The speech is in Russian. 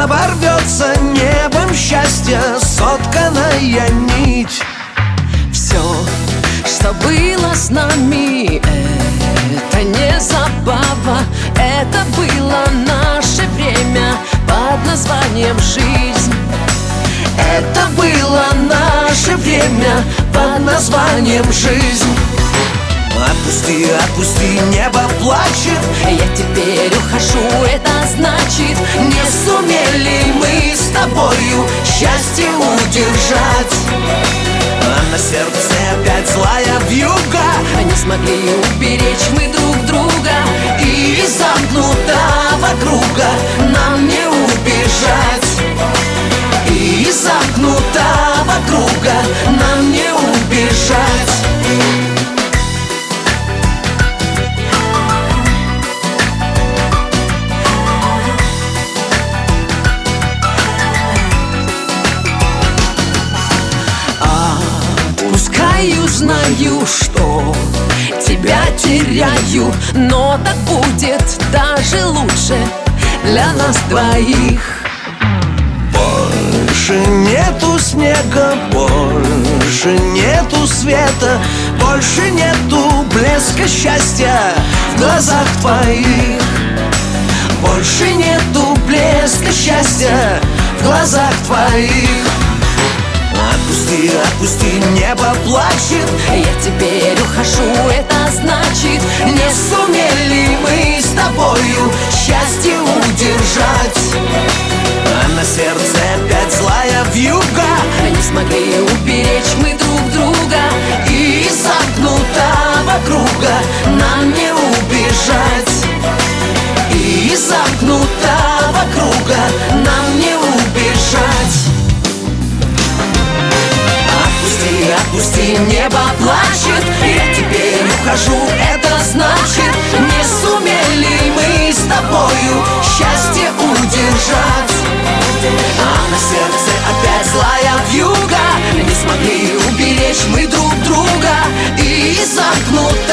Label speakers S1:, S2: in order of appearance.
S1: оборвется небом счастья сотканная нить.
S2: Все, что было с нами, это не забава, это было наше время под названием жизнь.
S1: Это было наше время под названием жизнь. Отпусти, отпусти, небо плачет.
S2: Я теперь ухожу, это значит,
S1: не сумели мы с тобою счастье удержать. А на сердце опять злая вьюга.
S2: Не смогли уберечь мы друг друга,
S1: и из замкнутого круга нам не убежать. И из замкнутого круга нам не убежать.
S2: Отпускаю, знаю, что тебя теряю, но так будет даже лучше для нас двоих.
S1: Больше нету снега, больше нету света, больше нету блеска счастья в глазах твоих. Больше нету блеска счастья в глазах твоих. Отпусти, отпусти, небо плачет.
S2: Я теперь ухожу, это значит,
S1: не сумели мы с тобою счастье удержать. А на сердце опять злая вьюга.
S2: Не смогли уберечь мы друг друга,
S1: и из замкнутого круга нам не убежать. И из замкнутого круга нам не убежать. Отпусти, отпусти, небо плачет. Я теперь ухожу, это значит, не сумели мы с тобою счастье удержать. А на сердце опять злая вьюга. Не смогли уберечь мы друг друга, и из замкнутого